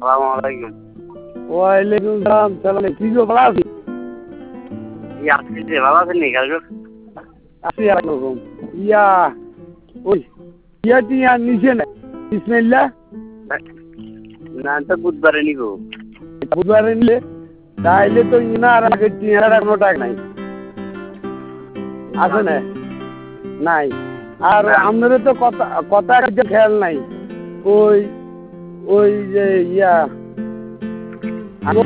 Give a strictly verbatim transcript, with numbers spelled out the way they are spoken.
আসসালামালাইকুম। ওয়ালাইকুম সালাম। সালাম কি গো ভালো আছি? ইয়া আপনি যে ভালো আছেন নি কালকে? আছি একরকম। ইয়া ওই ইয়া টিয়া নিচে না বিসমিল্লাহ না তো বুধবারে নিব। বুধবারে নিলে তাইলে তো ইনার আগে টিয়ার কোনো টাকা নাই আছে না নাই। আর আমাদের তো কথা কথা খেয়াল নাই। ওই ওই যে ইয়া